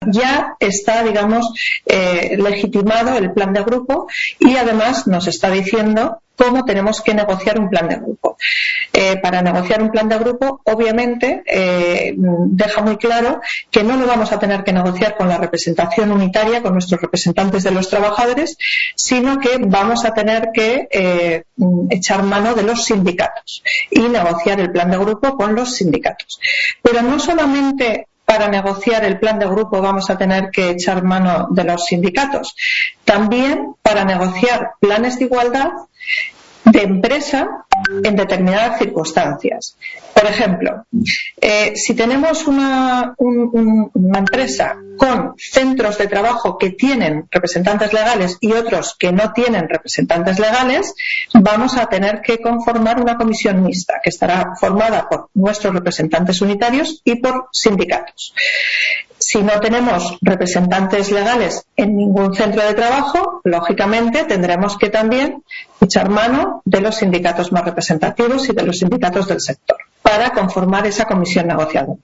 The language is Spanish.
ya está, digamos, legitimado el plan de grupo y además nos está diciendo cómo tenemos que negociar un plan de grupo. Para negociar un plan de grupo, obviamente, deja muy claro que no lo vamos a tener que negociar con la representación unitaria, con nuestros representantes de los trabajadores, sino que vamos a tener que echar mano de los sindicatos y negociar el plan de grupo con los sindicatos. Pero no solamente para negociar el plan de grupo vamos a tener que echar mano de los sindicatos, también para negociar planes de igualdad de empresa en determinadas circunstancias. Por ejemplo, si tenemos una empresa con centros de trabajo que tienen representantes legales y otros que no tienen representantes legales, vamos a tener que conformar una comisión mixta que estará formada por nuestros representantes unitarios y por sindicatos. Si no tenemos representantes legales en ningún centro de trabajo, lógicamente tendremos que también echar mano de los sindicatos más representativos y de los sindicatos del sector para conformar esa comisión negociadora.